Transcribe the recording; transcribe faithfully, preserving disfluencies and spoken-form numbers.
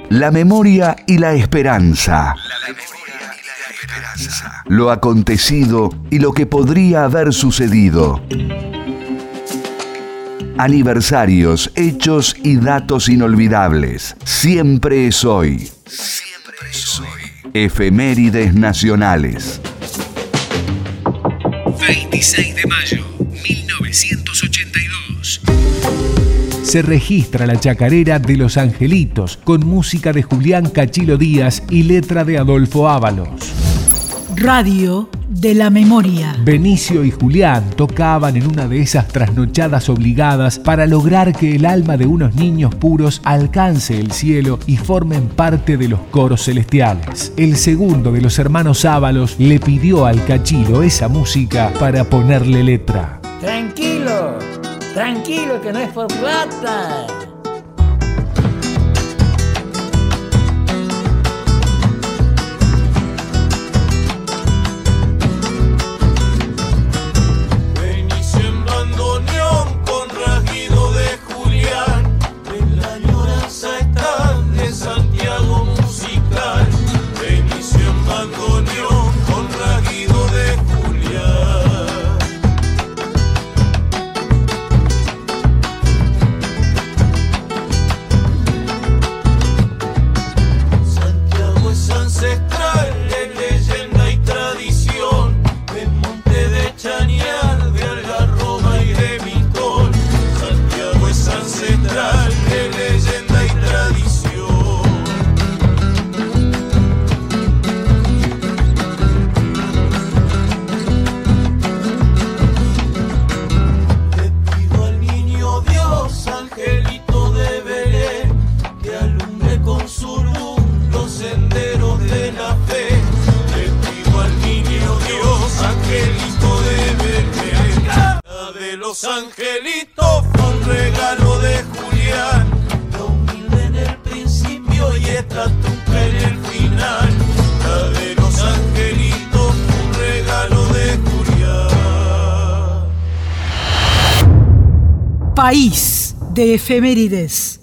La memoria y la esperanza. Lo acontecido y lo que podría haber sucedido. Aniversarios, hechos y datos inolvidables. Siempre es hoy. Siempre es hoy. Efemérides nacionales. veintiséis de mayo, mil novecientos ochenta y dos. Se registra la chacarera de Los Angelitos, con música de Julián Cachilo Díaz y letra de Adolfo Ábalos. Radio de la Memoria. Benicio y Julián tocaban en una de esas trasnochadas obligadas para lograr que el alma de unos niños puros alcance el cielo y formen parte de los coros celestiales. El segundo de los hermanos Ábalos le pidió al Cachilo esa música para ponerle letra. Tranquilo, tranquilo que no es por plata. Los angelitos fue un regalo de Julián, lo humilde en el principio y esta tuca en el final. La de los angelitos fue un regalo de Julián. País de efemérides.